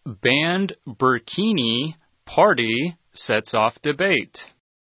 Banned burkini party sets off debate.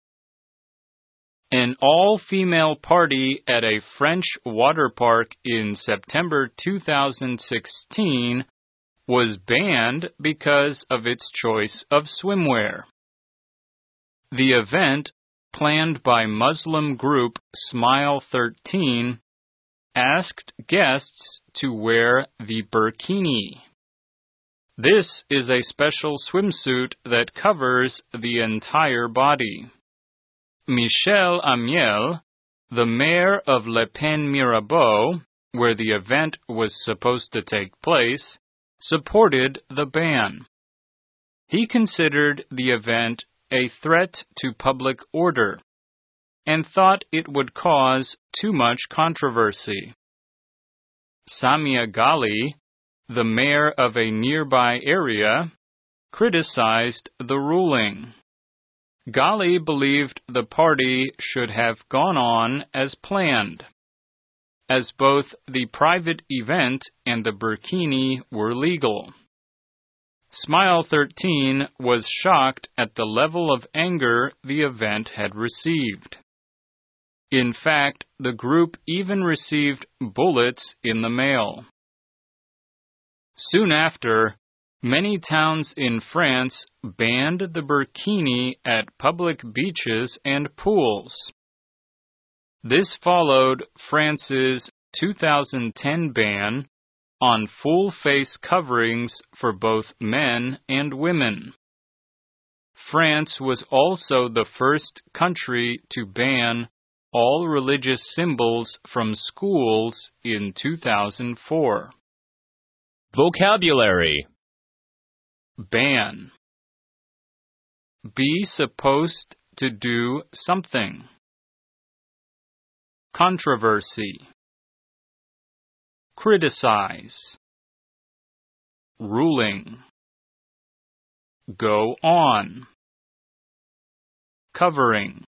An all-female party at a French water park in September 2016 was banned because of its choice of swimwear. The event, planned by Muslim group Smile 13, asked guests to wear the burkini. This is a special swimsuit that covers the entire body. Michel Amiel, the mayor of Le Pen Mirabeau, where the event was supposed to take place, supported the ban. He considered the event a threat to public order and thought it would cause too much controversy. Samia Ghali, the mayor of a nearby area, criticized the ruling. Ghali believed the party should have gone on as planned, as both the private event and the burkini were legal. Smile 13 was shocked at the level of anger the event had received. In fact, the group even received bullets in the mail. Soon after, many towns in France banned the burkini at public beaches and pools. This followed France's 2010 ban on full-face coverings for both men and women. France was also the first country to ban all religious symbols from schools in 2004. Vocabulary. Ban. Be supposed to do something. Controversy. Criticize. Ruling. Go on. Covering.